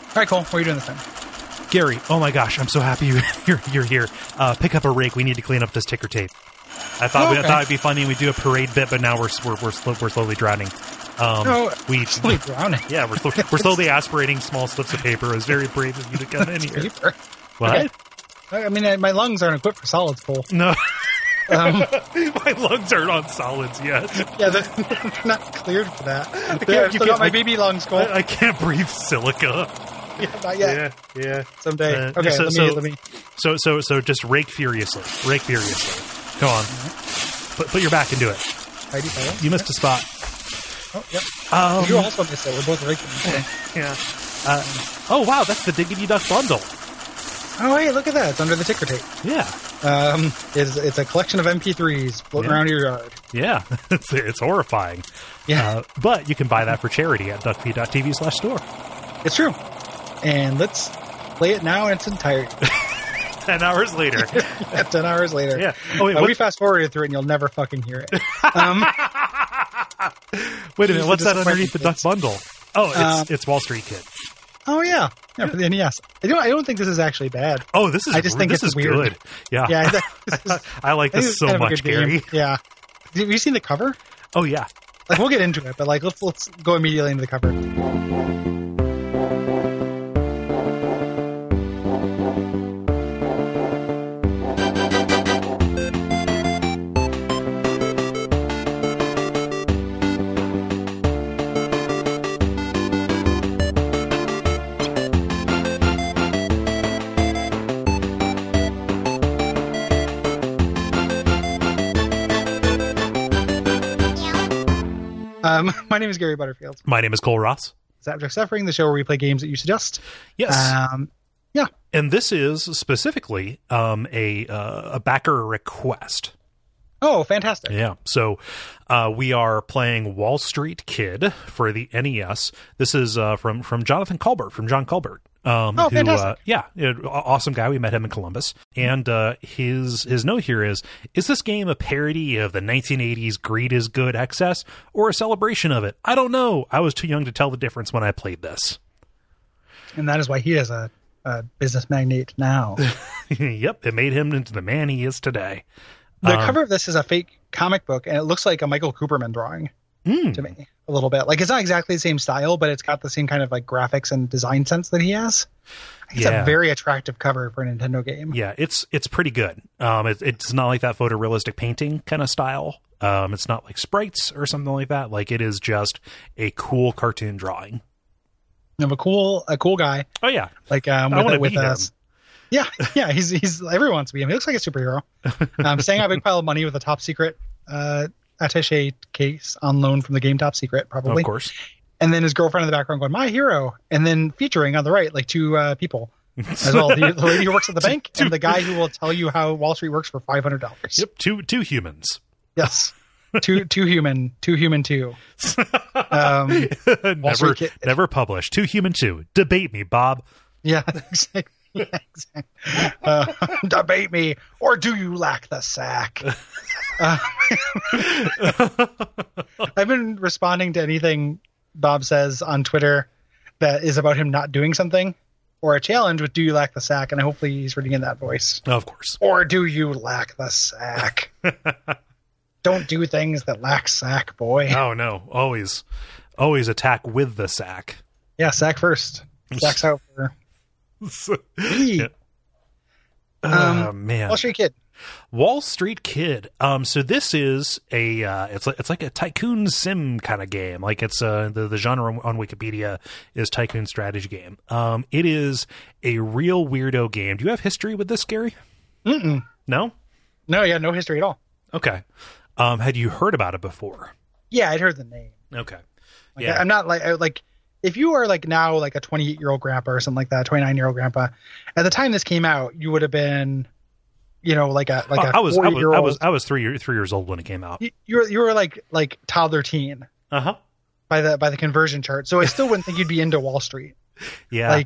right, cool. What are you doing this time? Gary, oh my gosh, I'm so happy you're here. Pick up a rake. We need to clean up this ticker tape. I thought it'd be funny. We do a parade bit, but now we're slowly drowning. Slowly drowning. Yeah, we're slowly aspirating small slips of paper. It was very brave of you to come in here. Paper. What? Okay. I mean, my lungs aren't equipped for solids, Cole. No. My lungs aren't on solids yet. Yeah, they're not cleared for that. I've still got my baby lungs, Cole. I can't breathe silica. Yeah, not yet. Yeah. Someday. Okay, let me. So just rake furiously. Come on. Put your back into it. You missed a spot. Oh, yep. You also missed it. We're both raking. Yeah. Oh, wow, that's the Diggity Duck bundle. Oh, hey, look at that. It's under the ticker tape. Yeah. It's a collection of MP3s floating around your yard. Yeah. It's horrifying. Yeah. But you can buy that for charity at duckfeed.tv/store. It's true. And let's play it now in its entirety. 10 hours later. 10 hours later. Yeah. Oh, wait, we fast-forwarded through it, and you'll never fucking hear it. Wait a minute. What's that underneath the duck bundle? Oh, it's Wall Street Kid. Oh, yeah. Yeah, for the NES. I don't think this is actually bad. Oh, this is I just think this it's is weird. Good. Yeah. I like this so much, Gary. Yeah. Have you seen the cover? Oh, yeah. Like, we'll get into it, but like let's go immediately into the cover. My name is Gary Butterfield. My name is Cole Ross. Abject Suffering, the show where we play games that you suggest. Yes. Yeah. And this is specifically a backer request. Oh, fantastic. Yeah. So we are playing Wall Street Kid for the NES. This is from Jonathan Colbert, from John Colbert. Fantastic. Awesome guy. We met him in Columbus. And his note here is this game a parody of the 1980s Greed is Good XS or a celebration of it? I don't know. I was too young to tell the difference when I played this. And that is why he is a business magnate now. Yep. It made him into the man he is today. The cover of this is a fake comic book, and it looks like a Michael Cooperman drawing to me a little bit. Like, it's not exactly the same style, but it's got the same kind of like graphics and design sense that he has. It's a very attractive cover for a Nintendo game. Yeah, it's pretty good. It's not like that photorealistic painting kind of style. It's not like sprites or something like that. Like, it is just a cool cartoon drawing of a cool guy. Oh yeah, like with us. Yeah, he's everyone wants to be him. He looks like a superhero. Staying on a big pile of money with a top secret attaché case on loan from the game Top Secret, probably. Of course. And then his girlfriend in the background going, "My hero," and then featuring on the right like two people as well: the lady who works at the bank and the guy who will tell you how Wall Street works for $500. Yep, two humans. Yes, two human two. Never published. Two human two. Debate me, Bob. Yeah, exactly. Yeah, exactly. Debate me, or do you lack the sack? I've been responding to anything Bob says on Twitter that is about him not doing something, or a challenge with "Do you lack the sack?" And hopefully he's reading in that voice. Of course. Or do you lack the sack? Don't do things that lack sack, boy. Oh no! Always attack with the sack. Yeah, sack first. Sack's out for. Yeah. Man, Wall Street Kid. So this is a it's like a tycoon sim kind of game. Like, it's the genre on Wikipedia is tycoon strategy game. It is a real weirdo game. Do you have history with this, Gary? No, yeah, no history at all. Okay. Had you heard about it before? Yeah, I'd heard the name. Okay. Yeah, I'm not like if you are like now like a 28-year-old grandpa or something like that, 29-year-old grandpa, at the time this came out, you would have been, like a 40-year-old. I was 3 years old when it came out. You were like toddler teen. Uh-huh. By the conversion chart. So I still wouldn't think you'd be into Wall Street. Yeah. Like,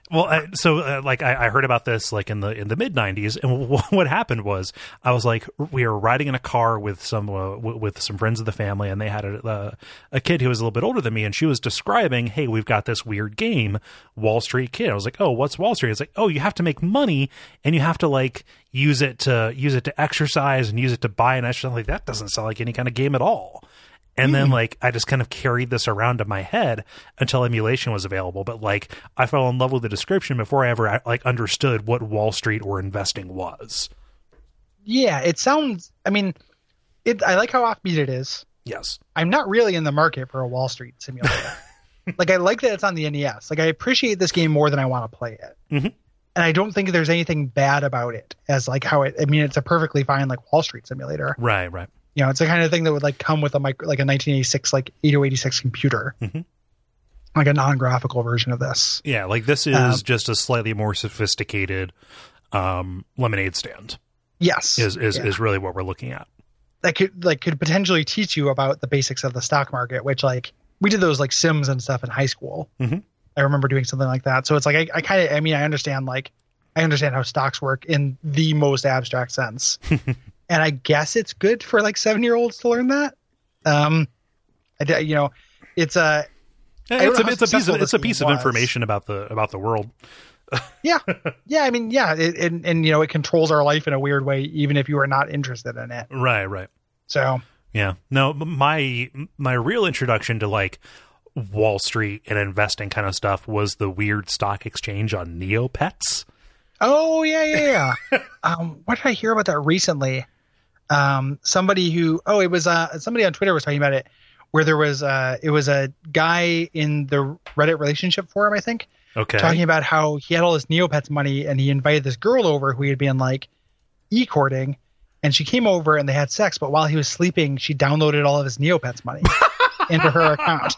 Well, I heard about this like in the mid '90s, and what happened was I was like, we were riding in a car with some friends of the family, and they had a kid who was a little bit older than me, and she was describing, hey, we've got this weird game, Wall Street Kid. I was like, oh, what's Wall Street? It's like, oh, you have to make money, and you have to like use it to exercise and use it to buy an extra. Like that doesn't sound like any kind of game at all. And then, like, I just kind of carried this around in my head until emulation was available. But, like, I fell in love with the description before I ever, like, understood what Wall Street or investing was. Yeah, it sounds... I mean, I like how offbeat it is. Yes. I'm not really in the market for a Wall Street simulator. Like, I like that it's on the NES. Like, I appreciate this game more than I want to play it. Mm-hmm. And I don't think there's anything bad about it as, like, how it... I mean, it's a perfectly fine, like, Wall Street simulator. Right. You know, it's the kind of thing that would like come with a 1986 like 8086 computer, like a non-graphical version of this. Yeah, like this is just a slightly more sophisticated lemonade stand. Yes, is really what we're looking at. That could potentially teach you about the basics of the stock market, which like we did those like Sims and stuff in high school. Mm-hmm. I remember doing something like that. So it's like I understand how stocks work in the most abstract sense. And I guess it's good for like 7-year-olds to learn that. It's a piece of information about the world. yeah. I mean, yeah, and you know, it controls our life in a weird way, even if you are not interested in it. Right. So yeah, no, my real introduction to like Wall Street and investing kind of stuff was the weird stock exchange on Neopets. Oh yeah. What did I hear about that recently? Somebody on Twitter was talking about it, where there was it was a guy in the Reddit relationship forum, I think, talking about how he had all this Neopets money and he invited this girl over who he had been like e-courting, and she came over and they had sex, but while he was sleeping, she downloaded all of his Neopets money into her account.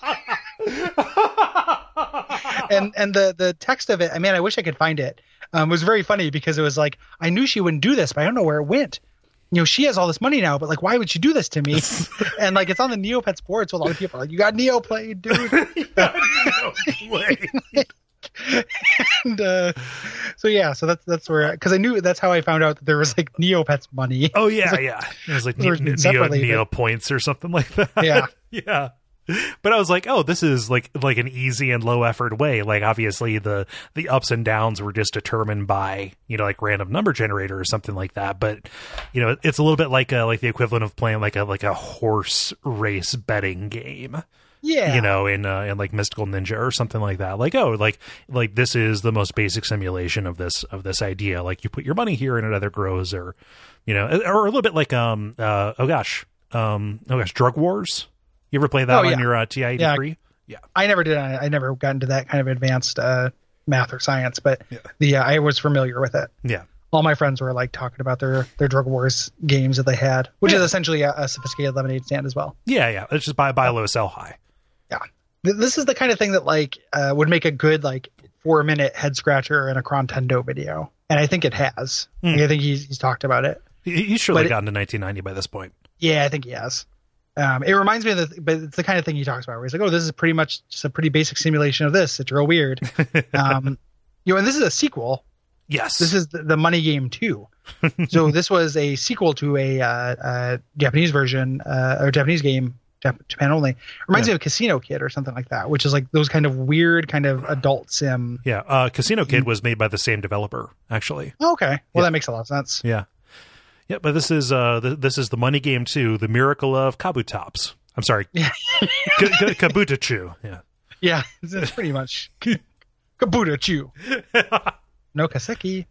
and the text of it, I mean, I wish I could find it. Was very funny because it was like, I knew she wouldn't do this, but I don't know where it went. You know, she has all this money now, but like, why would she do this to me? And like, it's on the Neopets board, so a lot of people are like, you got Neoplayed, dude. You got Neoplayed. And so that's where, because I knew that's how I found out that there was like Neopets money. Oh yeah, it was like Neo points or something like that. Yeah. But I was like, oh, this is like an easy and low effort way. Like obviously the ups and downs were just determined by, you know, like random number generator or something like that. But you know, it's a little bit like the equivalent of playing like a horse race betting game. Yeah, you know, in like Mystical Ninja or something like that. Like, oh, like this is the most basic simulation of this idea. Like you put your money here and it either grows, or you know, or a little bit like Drug Wars. You ever play that on your TI-83? Yeah. I never did. I never got into that kind of advanced math or science, but I was familiar with it. Yeah. All my friends were like talking about their Drug Wars games that they had, which is essentially a sophisticated lemonade stand as well. Yeah. It's just buy low, sell high. Yeah. This is the kind of thing that like would make a good like 4-minute head scratcher in a Crontendo video, and I think it has. Like, I think he's talked about it. He's surely gotten to 1990 by this point. Yeah, I think he has. It reminds me of but it's the kind of thing he talks about where he's like, oh, this is pretty much just a pretty basic simulation of this. It's real weird. And this is a sequel. Yes. This is the Money Game 2. So this was a sequel to a Japanese version, or Japanese game, Japan only. Reminds me of Casino Kid or something like that, which is like those kind of weird kind of adult sim. Yeah. Casino Kid was made by the same developer, actually. Oh, okay. Well, that makes a lot of sense. Yeah. Yeah, but this is the Money Game 2, The Miracle of Kabutops. I'm sorry, Kabutachu. Yeah, it's pretty much Kabutachu. No Kaseki.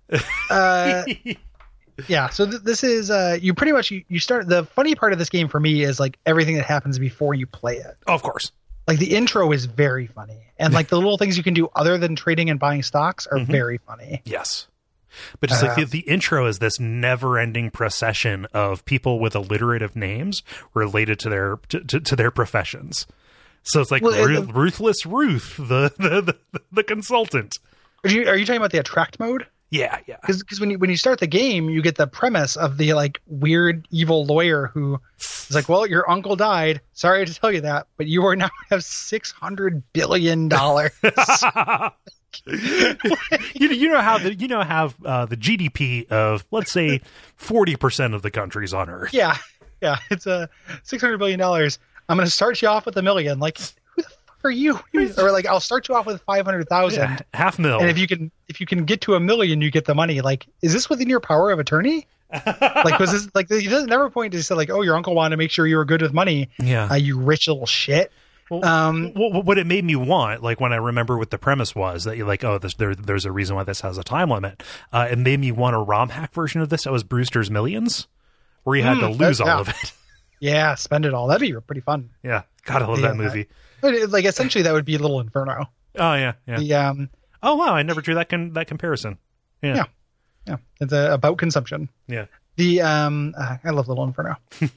Yeah, so this is you pretty much you start. The funny part of this game for me is like everything that happens before you play it. Oh, of course. Like the intro is very funny, and like the little things you can do other than trading and buying stocks are very funny. Yes. But just like the intro is this never-ending procession of people with alliterative names related to their professions. So it's like Ruthless Ruth, the consultant. Are you talking about the attract mode? Yeah. Because when you start the game, you get the premise of the like weird evil lawyer who is like, well, your uncle died. Sorry to tell you that, but you are now have $600 billion. you know how the GDP of, let's say, 40% of the countries on Earth. Yeah, it's a $600 billion. I'm going to start you off with $1 million. Like, who the fuck are you? Or like, I'll start you off with 500,000. Yeah, $500,000. And if you can get to $1 million, you get the money. Like, is this within your power of attorney? Like, was this like, he doesn't never point to say like, oh, your uncle wanted to make sure you were good with money. Yeah, you rich little shit. Well, what it made me want, like when I remember what the premise was, that you're like, oh, there's a reason why this has a time limit. It made me want a ROM hack version of this. That was Brewster's Millions, where you had to lose all of it. Yeah, spend it all. That'd be pretty fun. Yeah, God, I love that movie. Like essentially, that would be Little Inferno. Oh yeah. Oh wow, I never drew that comparison. Yeah. It's about consumption. Yeah. I love Little Inferno.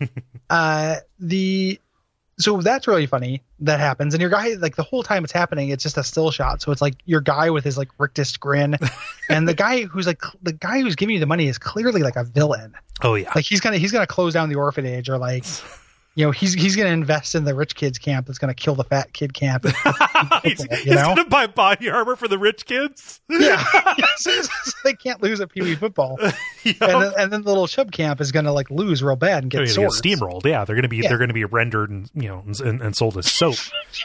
So that's really funny. That happens, and your guy, like the whole time it's happening, it's just a still shot. So it's like your guy with his like rictus grin, and the guy who's giving you the money is clearly like a villain. Oh yeah, like he's gonna close down the orphanage, or like, you know, he's gonna invest in the rich kids camp that's gonna kill the fat kid camp. He's gonna buy body armor for the rich kids. Yeah, so they can't lose at Pee Wee football. Yep. And then the little chub camp is gonna like lose real bad and get swords. Get steamrolled. Yeah, they're gonna be rendered and and sold as soap.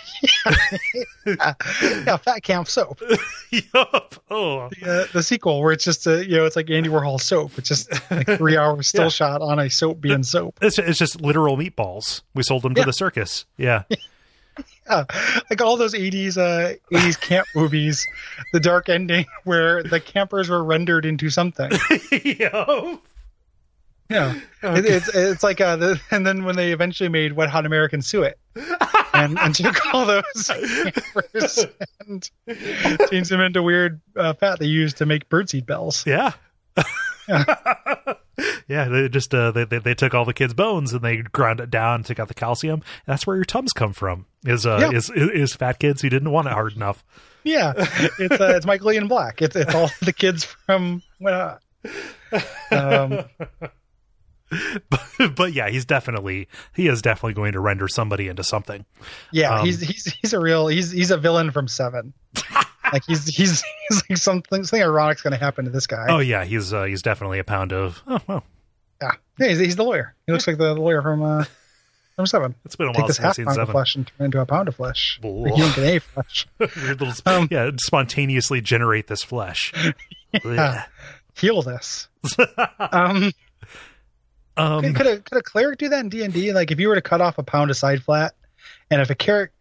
yeah, Fat Camp soap. Yup. Oh, the sequel where it's just it's like Andy Warhol soap. It's just like 3 hours still shot on a soap being soap. It's just literal meatballs. We sold them to the circus. Yeah. Yeah, like all those 80s camp movies, the dark ending where the campers were rendered into something. Yo. Yeah, it's like and then when they eventually made Wet Hot American Suet, and took all those campers and changed them into weird fat they used to make birdseed bells. Yeah. Yeah, they just they took all the kids' bones and they ground it down and took out the calcium. That's where your Tums come from. Is fat kids who didn't want it hard enough. Yeah, it's Michael Ian Black. It's all the kids from But yeah, he is definitely going to render somebody into something. Yeah, he's a villain from Seven. Like he's like something ironic's going to happen to this guy. Oh yeah, he's definitely a pound of. Oh well. Yeah, he's the lawyer. He looks like the lawyer from Seven. It's been a while since I've seen Seven. Take this half pound of flesh and turn into a pound of flesh. You don't get any flesh. Weird little, spontaneously generate this flesh. Yeah. Heal this. Could a cleric do that in D&D? Like if you were to cut off a pound of side flat, and if a cleric,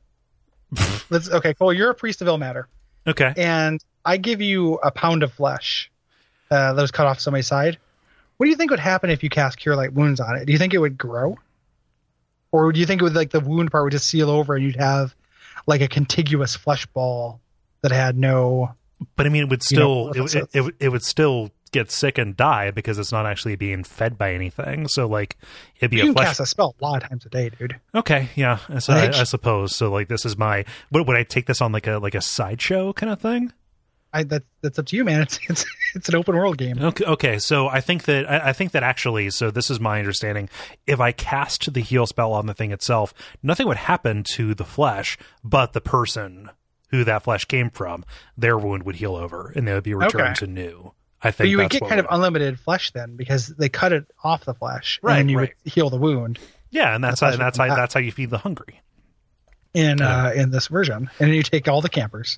cool. You're a priest of Ilmater. Okay. And I give you a pound of flesh that was cut off somebody's side. What do you think would happen if you cast Cure Light Wounds on it? Do you think it would grow? Or do you think it would, like, the wound part would just seal over and you'd have like a contiguous flesh ball that had no... But I mean, it would still it would still get sick and die because it's not actually being fed by anything. So like it'd be you can cast a spell a lot of times a day, dude. Okay, yeah, so I suppose so. Like this is my would I take this on like a sideshow kind of thing? That's up to you, man. It's an open world game. Okay. So I think that actually, so this is my understanding. If I cast the heal spell on the thing itself, nothing would happen to the flesh, but the person who that flesh came from, their wound would heal over, and they would be returned to new. I think. But you would get kind of unlimited flesh then, because they cut it off the flesh, and then you would heal the wound. Yeah, and that's how you feed the hungry. In this version, and then you take all the campers.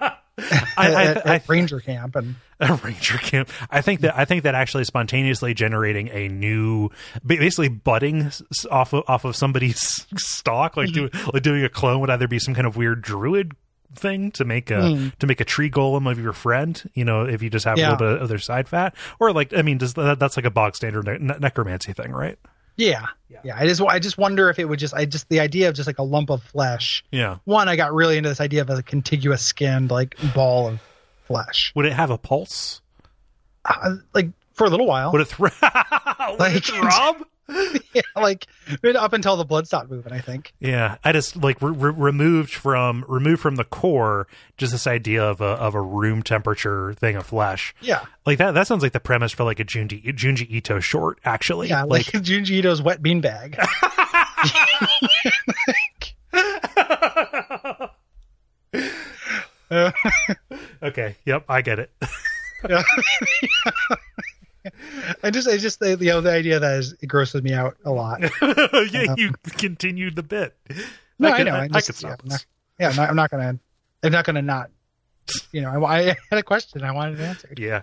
At Ranger Camp and a Ranger Camp. I think that actually spontaneously generating a new, basically budding off of somebody's stock, like doing a clone would either be some kind of weird druid thing to make a tree golem of your friend, if you just have a little bit of their side fat, or like, I mean, that's like a bog standard necromancy thing, right? Yeah. I just wonder if it would the idea of just like a lump of flesh. Yeah. One, I got really into this idea of a contiguous skinned like ball of flesh. Would it have a pulse? Like for a little while. Would it throb? Yeah, like up until the blood stopped moving, I think. Yeah, I just like removed from the core just this idea of a room temperature thing of flesh. Yeah, like that sounds like the premise for like a Junji Ito short, actually. Yeah, like Junji Ito's wet beanbag. Okay. Yep. I get it. Yeah. I just the idea that it grosses me out a lot. Yeah, you continued the bit. No, I know. I could stop this. I'm not gonna not. I had a question I wanted answered. Yeah.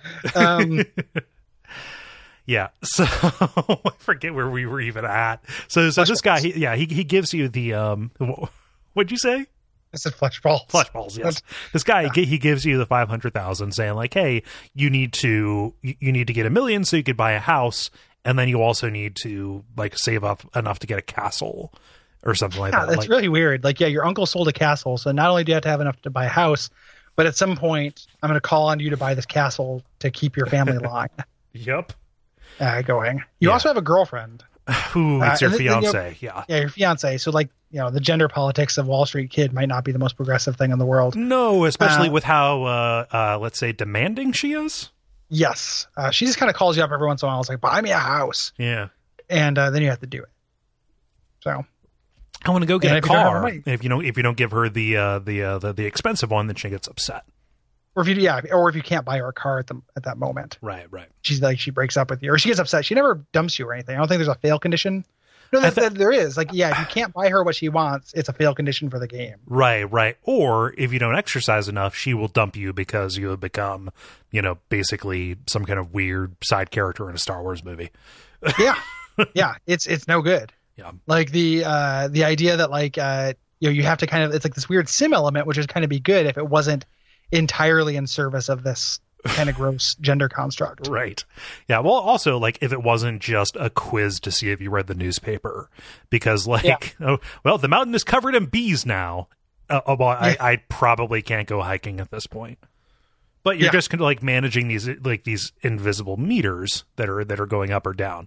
Yeah. So I forget where we were even at. So this guy, he gives you the what'd you say? I said flesh balls. Flesh balls, yes. This guy, he gives you the 500,000, saying like, "Hey, you need to get $1 million so you could buy a house, and then you also need to like save up enough to get a castle or something like that." That's like, really weird. Like, yeah, your uncle sold a castle, so not only do you have to have enough to buy a house, but at some point, I'm going to call on you to buy this castle to keep your family line. Yep. Going. You also have a girlfriend. Who it's your fiance? Yeah, your fiance. So like, the gender politics of Wall Street Kid might not be the most progressive thing in the world. No, especially with how let's say demanding she is. Yes, she just kind of calls you up every once in a while. It's like, buy me a house. Yeah, and then you have to do it. So I want to go get a car. If you don't give her the expensive one, then she gets upset. Or if you can't buy her a car at that moment. Right. She's like, she breaks up with you, or she gets upset. She never dumps you or anything. I don't think there's a fail condition. No, there is. Like, yeah, if you can't buy her what she wants, it's a fail condition for the game. Right. Or if you don't exercise enough, she will dump you because you have become, basically some kind of weird side character in a Star Wars movie. Yeah. Yeah. It's no good. Yeah. Like the idea that like, you have to kind of, it's like this weird sim element, which would kind of be good if it wasn't entirely in service of this kind of gross gender construct. Right. Yeah. Well, also, like, if it wasn't just a quiz to see if you read the newspaper, because the mountain is covered in bees now. I probably can't go hiking at this point. But you're just kind of like managing these invisible meters that are going up or down.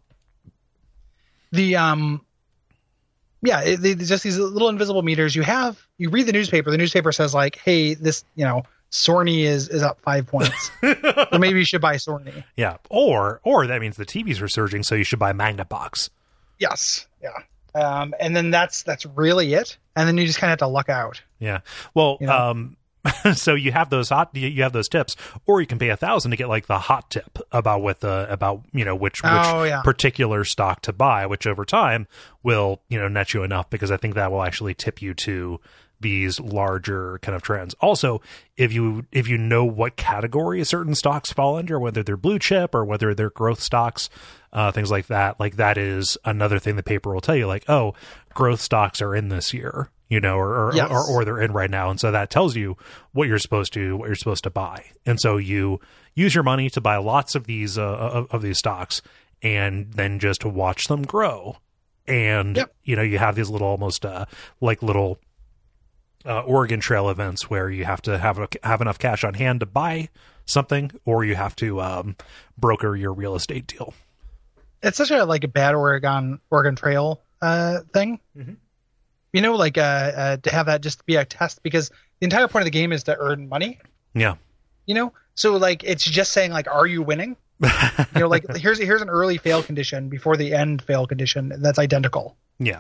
Just these little invisible meters. You read the newspaper. The newspaper says like, hey, this, Sorny is up 5 points. So maybe you should buy Sorny. Yeah. Or that means the TVs are surging, so you should buy Magnavox. Yes. Yeah. And then that's really it. And then you just kind of have to luck out. Yeah. Well, so you have those tips, or you can pay $1,000 to get like the hot tip about which particular stock to buy, which over time will, net you enough, because I think that will actually tip you to these larger kind of trends. Also, if you know what category certain stocks fall under, whether they're blue chip or whether they're growth stocks, things like that is another thing the paper will tell you, like, oh, growth stocks are in this year, or they're in right now, and so that tells you what you're supposed to buy. And so you use your money to buy lots of these stocks, and then just watch them grow. And you have these little almost little Oregon Trail events where you have to have enough cash on hand to buy something, or you have to broker your real estate deal. It's such a bad Oregon Trail thing. Mm-hmm. To have that just be a test, because the entire point of the game is to earn money. Yeah. So it's just saying like, are you winning? Here's an early fail condition before the end fail condition that's identical. Yeah.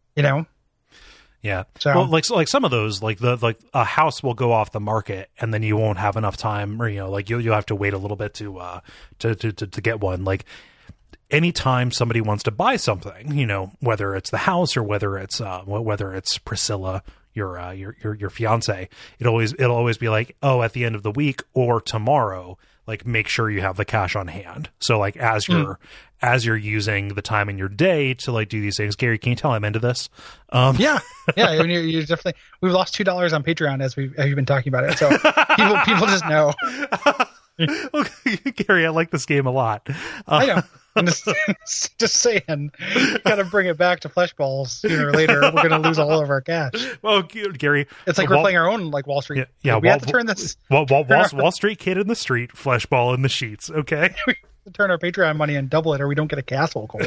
Yeah. So, well, like some of those, a house will go off the market, and then you won't have enough time, or you'll have to wait a little bit to get one. Like, anytime somebody wants to buy something, whether it's the house or whether it's Priscilla, your fiance, it'll always be like, oh, at the end of the week or tomorrow, like, make sure you have the cash on hand. So like, as you're using the time in your day to like do these things, Gary, can you tell I'm into this? Yeah. I mean, you're definitely. We've lost $2 on Patreon as you've been talking about it, so people just know. Okay, Gary, I like this game a lot. I know. I'm just saying, you got to bring it back to flesh balls sooner or later. We're going to lose all of our cash. Well, Gary, it's like we're playing our own Wall Street. Yeah, we have to turn this. Wall Street Kid in the street, flesh ball in the sheets. Okay, we have to turn our Patreon money and double it, or we don't get a castle, Cole.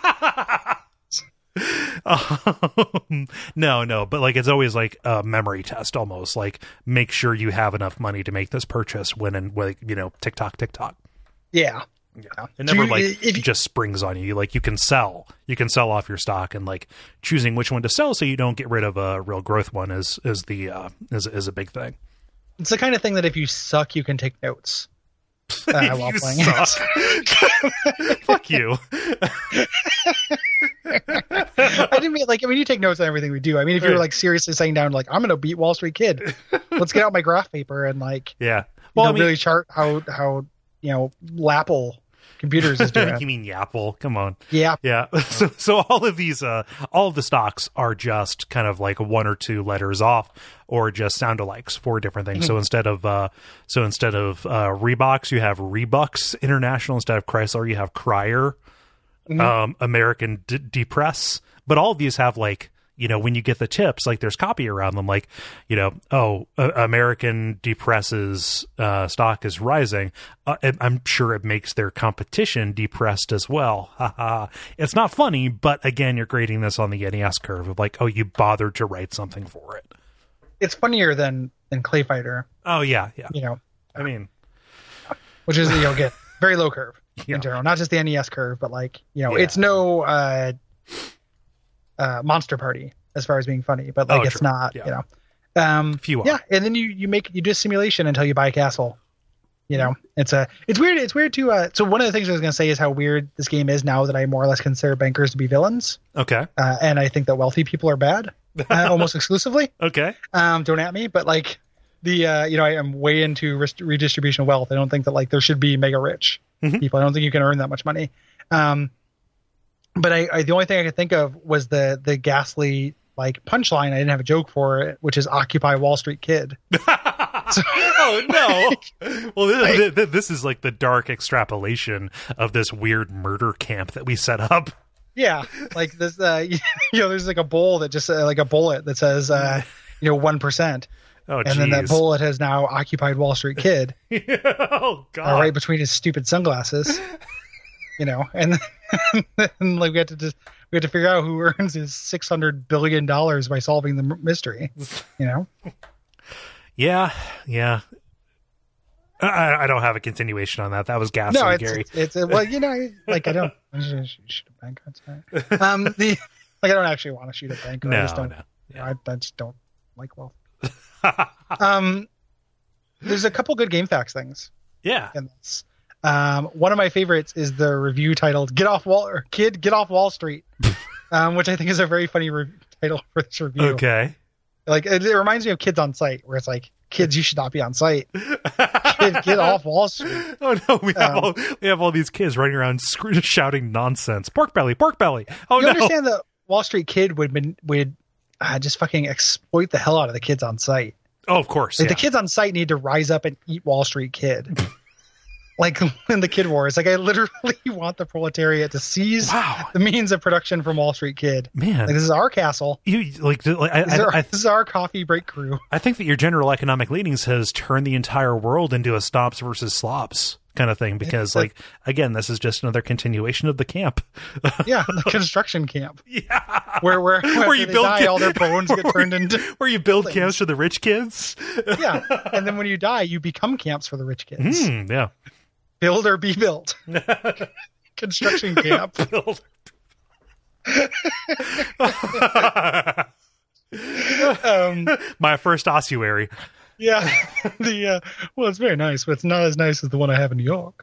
No, but like, it's always like a memory test, almost like, make sure you have enough money to make this purchase when tick-tock. Yeah. It never just springs on you. Like, you can sell off your stock, and like, choosing which one to sell so you don't get rid of a real growth one is a big thing. It's the kind of thing that if you suck, you can take notes. While You playing suck. Fuck you. I didn't mean like, I mean, you take notes on everything we do. I mean, if you were like seriously saying down, like, I'm going to beat Wall Street Kid, let's get out my graph paper and like, Yeah. Well, I mean, really chart how Lapple Computers is doing. you mean Yapple? Come on. Yeah. Yeah. So all of these, all of the stocks are just kind of like 1 or 2 letters off, or just sound alikes for different things. So instead of Reeboks, you have Rebucks International. Instead of Chrysler, you have Cryer. American Depress. But all of these have like, when you get the tips, like there's copy around them, like, American Depress's stock is rising. I'm sure it makes their competition depressed as well. It's not funny, but again, you're grading this on the NES curve of like, oh, you bothered to write something for it. It's funnier than Clay Fighter. Oh yeah. I mean, which is again very low curve in general, not just the NES curve, but like it's no Monster Party as far as being funny, but like it's not few are. And then you do a simulation until you buy a castle. It's weird. It's weird to so one of the things I was going to say is how weird this game is now that I more or less consider bankers to be villains. Okay. And I think that wealthy people are bad, almost exclusively. Okay. Don't at me, but like I am way into redistribution of wealth. I don't think that like there should be mega rich people. I don't think you can earn that much money. But the only thing I could think of was the ghastly like punchline. I didn't have a joke for it, which is Occupy Wall Street Kid. Oh no! Well, this is like the dark extrapolation of this weird murder camp that we set up. Yeah, like this. There's like a bowl that just like a bullet that says 1%. Oh, and then that bullet has now occupied Wall Street Kid. Oh God! Right between his stupid sunglasses. And then like we had to figure out who earns his $600 billion by solving the mystery. Yeah. I don't have a continuation on that. That was ghastly, no, Gary. It's well, like I don't shoot a bank. I don't actually want to shoot a bank. No, I just don't. No. Yeah. I just don't like wealth. There's a couple good game facts things. Yeah. In this. One of my favorites is the review titled "Get Off Wall Street," which I think is a very funny title for this review. Okay. Like it reminds me of Kids on Site, where it's like, kids, you should not be on site. Kid, get off Wall Street. Oh no, we have all these kids running around shouting nonsense. Pork belly. Oh no. You understand that Wall Street Kid would just fucking exploit the hell out of the kids on site. Oh, of course. Like the kids on site need to rise up and eat Wall Street Kid. Like in the Kid Wars, like I literally want the proletariat to seize the means of production from Wall Street Kid. Man, like, this is our castle. This is our coffee break crew. I think that your general economic leanings has turned the entire world into a Stops versus Slops kind of thing, because again, this is just another continuation of the camp. Yeah, the construction camp. Yeah, where you build all their bones get turned into where you build camps for the rich kids. Yeah, and then when you die, you become camps for the rich kids. Yeah. Build or be built. Construction camp. Build. My first ossuary. Yeah. Well, it's very nice, but it's not as nice as the one I have in New York.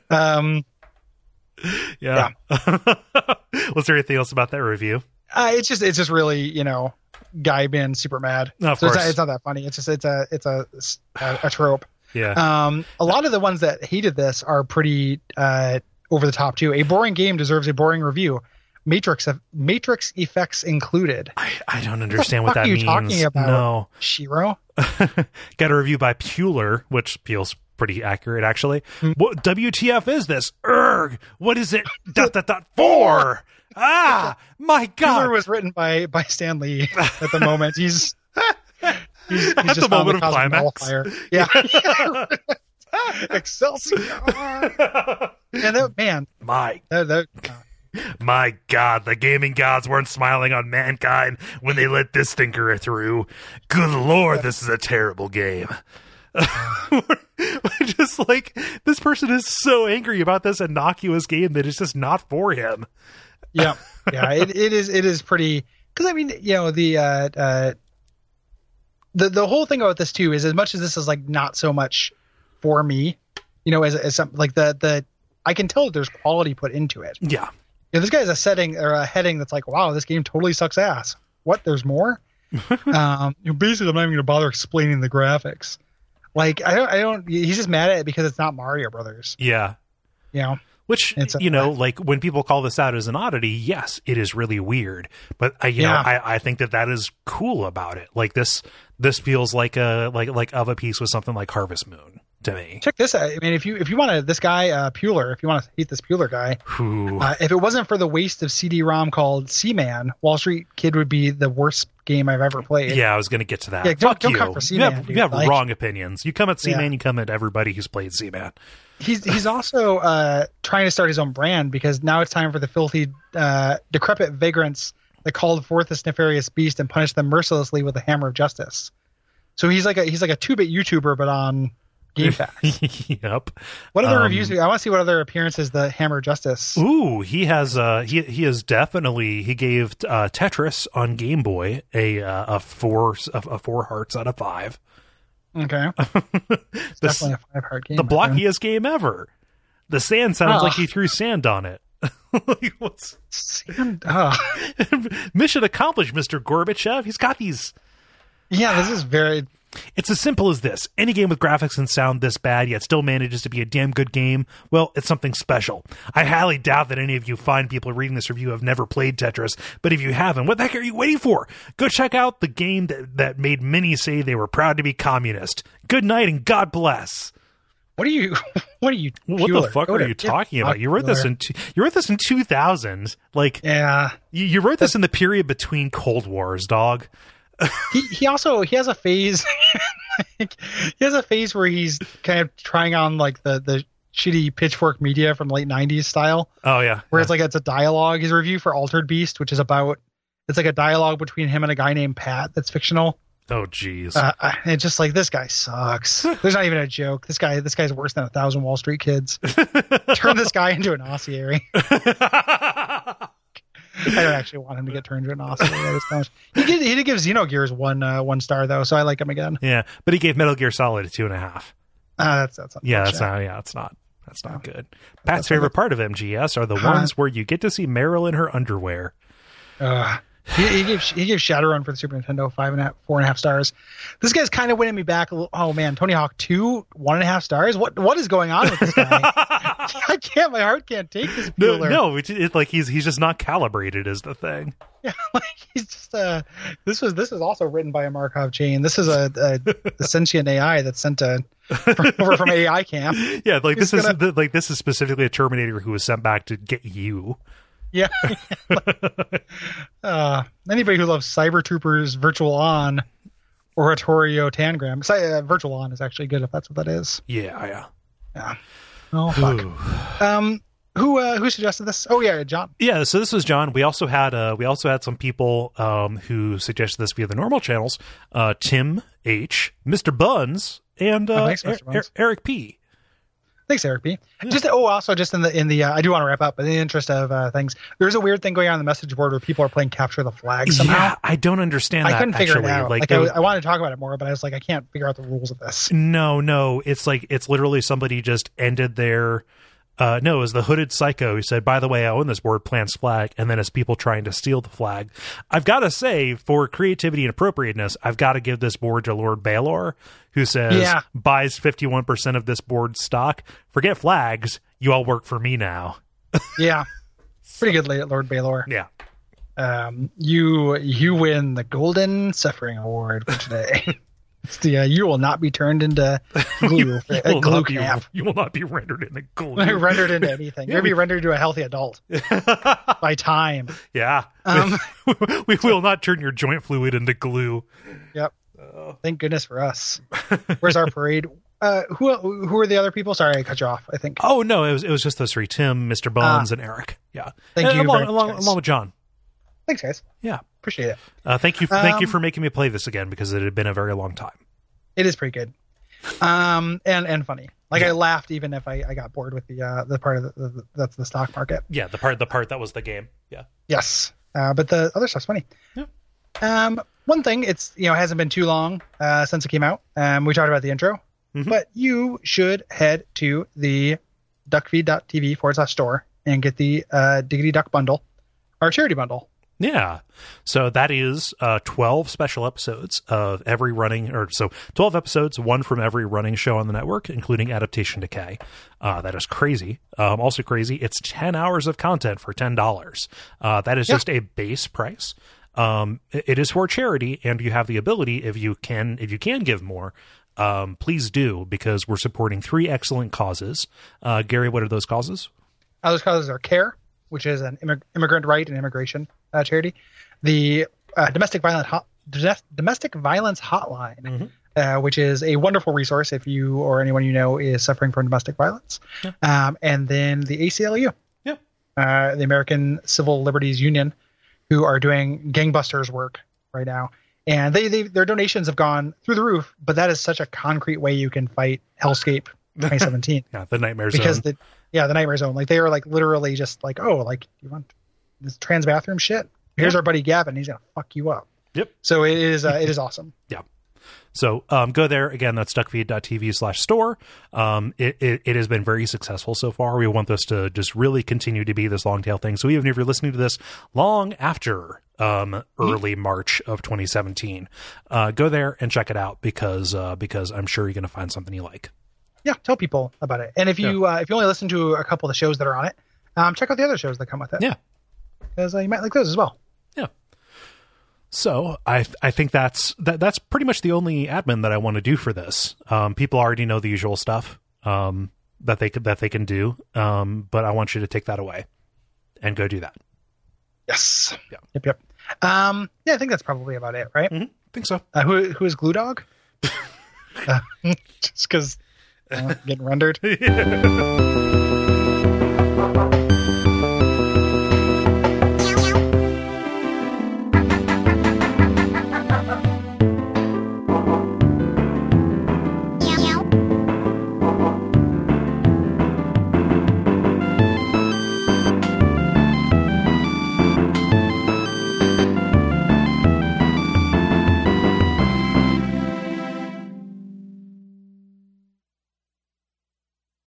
Yeah. Was there anything else about that review? It's just really, guy being super mad. No, of so course. It's not that funny. It's just it's a trope. Yeah. A lot of the ones that hated this are pretty over the top too. A boring game deserves a boring review. Matrix effects included. I don't understand what that means. What are you talking about? No. Shiro? Got a review by Pueller, which feels pretty accurate actually. What WTF is this? Erg! What is it? ... for? Ah! My God! Pueller was written by Stan Lee at the moment. He's at just the moment of climax. Yeah. Excelsior. And that man. My God, the gaming gods weren't smiling on mankind when they let this thinker through. Good Lord, this is a terrible game. Just like, this person is so angry about this innocuous game that it's just not for him. Yeah. It is pretty, because I mean, the whole thing about this too is, as much as this is like not so much for me, as some, like the I can tell that there's quality put into it. Yeah. This guy has a setting or a heading that's like, wow, this game totally sucks ass. What? There's more? Basically, I'm not even going to bother explaining the graphics. Like, I don't. He's just mad at it because it's not Mario Brothers. Yeah. Which, like when people call this out as an oddity, yes, it is really weird. But I think that is cool about it. Like this feels like of a piece with something like Harvest Moon to me. Check this out. I mean, if you wanted this guy Pueller, if you want to hate this Pueller guy, if it wasn't for the waste of CD-ROM called Seaman, Wall Street Kid would be the worst game I've ever played. Yeah, I was going to get to that. Yeah, don't come for Seaman. You have wrong opinions. You come at Seaman, you come at everybody who's played Seaman. He's also trying to start his own brand, because now it's time for the filthy, decrepit vagrants that called forth this nefarious beast and punished them mercilessly with the hammer of justice. So he's like a 2-bit YouTuber, but on Game Pass. Yep. What other reviews? I want to see what other appearances the Hammer of Justice. Ooh, he has. He has definitely. He gave Tetris on Game Boy a 4 hearts out of 5. Okay. It's definitely a 5-heart game. The blockiest game ever. The sand sounds like he threw sand on it. Like, what's sand? Mission accomplished, Mr. Gorbachev. He's got these. Yeah, this is very. It's as simple as this. Any game with graphics and sound this bad, yet still manages to be a damn good game, well, it's something special. I highly doubt that any of you fine people reading this review have never played Tetris, but if you haven't, what the heck are you waiting for? Go check out the game that made many say they were proud to be communist. Good night and God bless. What are you? What the fuck are you talking about? You wrote this in 2000. Like, yeah, you wrote this in the period between Cold Wars, dog. He has a phase. He has a phase where he's kind of trying on like the shitty Pitchfork Media from late 90s style. Oh yeah, where it's a dialogue. His review for Altered Beast, which is it's like a dialogue between him and a guy named Pat that's fictional. Oh jeez. It's just like, this guy sucks. There's not even a joke. This guy's worse than 1,000 Wall Street Kids. Turn this guy into an ossuary. I don't actually want him to get turned into an oscillator. He did give Xenogears one star though, so I like him again. Yeah, but he gave Metal Gear Solid a 2.5. That's not good. Pat's favorite part of MGS are the ones where you get to see Meryl in her underwear. He gave Shadowrun for the Super Nintendo 4.5 stars. This guy's kind of winning me back a little. Oh man, Tony Hawk 2 1.5 stars. What is going on with this guy? My heart can't take this. No, it's like he's just not calibrated is the thing. Yeah, like he's just this is also written by a Markov chain. This is a sentient AI that's sent over from AI camp. Yeah, like this is specifically a Terminator who was sent back to get you. Yeah. Anybody who loves Cyber Troopers Virtual On Oratorio Tangram. Virtual On is actually good if that's what that is. Yeah. Oh fuck. Who suggested this? Oh yeah, John. Yeah, so this was John. We also had some people who suggested this via the normal channels. Tim H, Mr. Buns, and thanks, Mr. Buns. Eric P. Thanks, Eric B. Also just in the I do want to wrap up, but in the interest of things, there's a weird thing going on the message board where people are playing Capture the Flag somehow. Yeah, I don't understand that. I couldn't figure it out. Like I wanted to talk about it more, but I was like, I can't figure out the rules of this. No, it's literally somebody just ended their. It was the Hooded Psycho who said, by the way, I own this board, Plants Flag, and then it's people trying to steal the flag. I've got to say, for creativity and appropriateness, I've got to give this board to Lord Baylor, who says, buys 51% of this board's stock. Forget flags, you all work for me now. Yeah. Pretty good, Lord Baylor. Yeah. You win the Golden Suffering Award for today. It's the you will not be turned into glue. Glue camp. You will not be rendered into glue. Rendered into anything. You'll be rendered into a healthy adult by time. Yeah. We will not turn your joint fluid into glue. Yep. Thank goodness for us. Where's our parade? Who are the other people? Sorry, I cut you off. I think. Oh no, it was just those three: Tim, Mr. Bones, and Eric. Yeah. Thank you. Along with John. Thanks, guys. Yeah. Appreciate it. Thank you for making me play this again because it had been a very long time. It is pretty good, and funny. Like I laughed even if I got bored with the part of that's the stock market. Yeah, the part that was the game. Yeah. Yes, but the other stuff's funny. Yeah. one thing, it's hasn't been too long since it came out. We talked about the intro, but you should head to the duckfeed.tv/store and get the Diggity Duck bundle, our charity bundle. Yeah. So that is 12 special episodes of every running, 12 episodes, one from every running show on the network, including Adaptation Decay. That is crazy. Also crazy, it's 10 hours of content for $10. That is just a base price. It is for charity, and you have the ability, if you can give more, please do, because we're supporting 3 excellent causes. Gary, what are those causes? Those causes are CARE, which is an immigrant right and immigration charity. The domestic violence hotline, which is a wonderful resource if you or anyone you know is suffering from domestic violence. Yeah. And then the ACLU, the American Civil Liberties Union, who are doing gangbusters work right now. And their donations have gone through the roof, but that is such a concrete way you can fight Hellscape 2017. The Nightmare Zone. Because the Nightmare Zone. Like, they are like literally just like, oh, like, you want this trans bathroom shit? Here's our buddy Gavin. He's gonna fuck you up. Yep. So it is awesome. Yeah. So go there again. That's duckfeed.tv/store. It has been very successful so far. We want this to just really continue to be this long tail thing. So even if you're listening to this long after early March of 2017, go there and check it out because I'm sure you're going to find something you like. Yeah, tell people about it. And if you only listen to a couple of the shows that are on it, check out the other shows that come with it. Yeah, because you might like those as well. Yeah. So I think that's pretty much the only admin that I want to do for this. People already know the usual stuff that they can do, but I want you to take that away and go do that. Yes. Yeah. Yep. I think that's probably about it, right? I think so. Who is Glue Dog? Just because getting rendered.